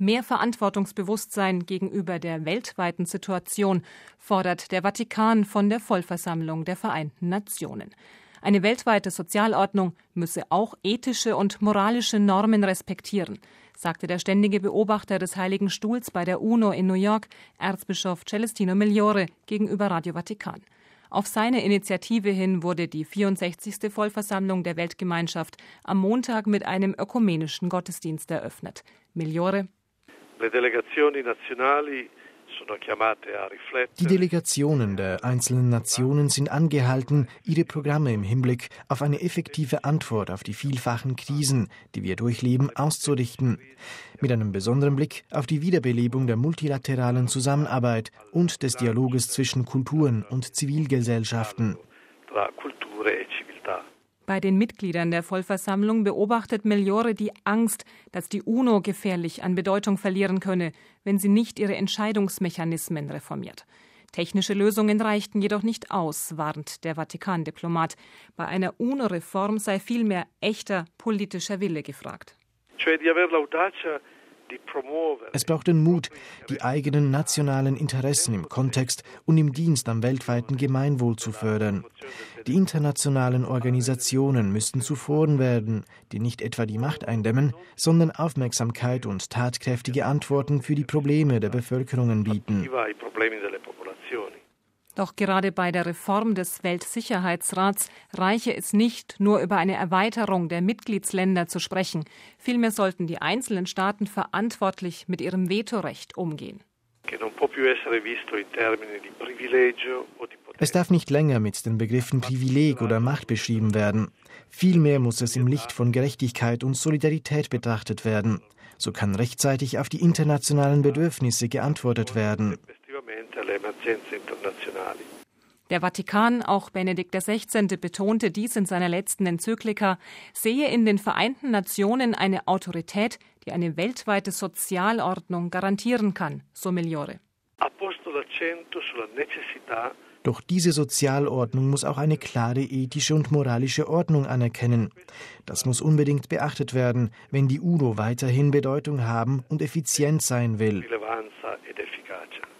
Mehr Verantwortungsbewusstsein gegenüber der weltweiten Situation fordert der Vatikan von der Vollversammlung der Vereinten Nationen. Eine weltweite Sozialordnung müsse auch ethische und moralische Normen respektieren, sagte der ständige Beobachter des Heiligen Stuhls bei der UNO in New York, Erzbischof Celestino Migliore, gegenüber Radio Vatikan. Auf seine Initiative hin wurde die 64. Vollversammlung der Weltgemeinschaft am Montag mit einem ökumenischen Gottesdienst eröffnet. Migliore: Die Delegationen der einzelnen Nationen sind angehalten, ihre Programme im Hinblick auf eine effektive Antwort auf die vielfachen Krisen, die wir durchleben, auszurichten, mit einem besonderen Blick auf die Wiederbelebung der multilateralen Zusammenarbeit und des Dialoges zwischen Kulturen und Zivilgesellschaften. Bei den Mitgliedern der Vollversammlung beobachtet Migliore die Angst, dass die UNO gefährlich an Bedeutung verlieren könne, wenn sie nicht ihre Entscheidungsmechanismen reformiert. Technische Lösungen reichten jedoch nicht aus, warnt der Vatikan-Diplomat. Bei einer UNO-Reform sei vielmehr echter politischer Wille gefragt. Es braucht den Mut, die eigenen nationalen Interessen im Kontext und im Dienst am weltweiten Gemeinwohl zu fördern. Die internationalen Organisationen müssten zu Foren werden, die nicht etwa die Macht eindämmen, sondern Aufmerksamkeit und tatkräftige Antworten für die Probleme der Bevölkerungen bieten. Doch gerade bei der Reform des Weltsicherheitsrats reiche es nicht, nur über eine Erweiterung der Mitgliedsländer zu sprechen. Vielmehr sollten die einzelnen Staaten verantwortlich mit ihrem Vetorecht umgehen. Es darf nicht länger mit den Begriffen Privileg oder Macht beschrieben werden. Vielmehr muss es im Licht von Gerechtigkeit und Solidarität betrachtet werden. So kann rechtzeitig auf die internationalen Bedürfnisse geantwortet werden. Der Vatikan, auch Benedikt XVI., betonte dies in seiner letzten Enzyklika, sehe in den Vereinten Nationen eine Autorität, die eine weltweite Sozialordnung garantieren kann, so Migliore. Doch diese Sozialordnung muss auch eine klare ethische und moralische Ordnung anerkennen. Das muss unbedingt beachtet werden, wenn die UNO weiterhin Bedeutung haben und effizient sein will.